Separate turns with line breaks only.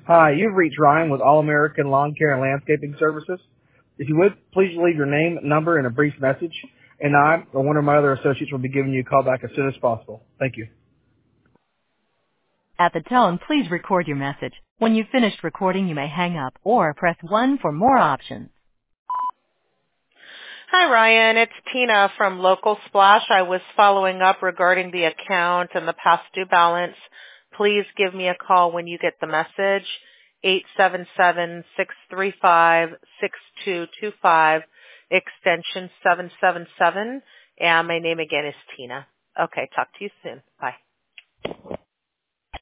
Hi, you've reached Ryan with All American Lawn Care and Landscaping Services. If you would, please leave your name, number, and a brief message, and I or one of my other associates will be giving you a call back as soon as possible. Thank you.
At the tone, please record your message. When you've finished recording, you may hang up or press 1 for more options.
Hi, Ryan. It's Tina from Local Splash. I was following up regarding the account and the past due balance. Please give me a call when you get the message, 877-635-6225, extension 777. And my name again is Tina. Okay, talk to you soon. Bye.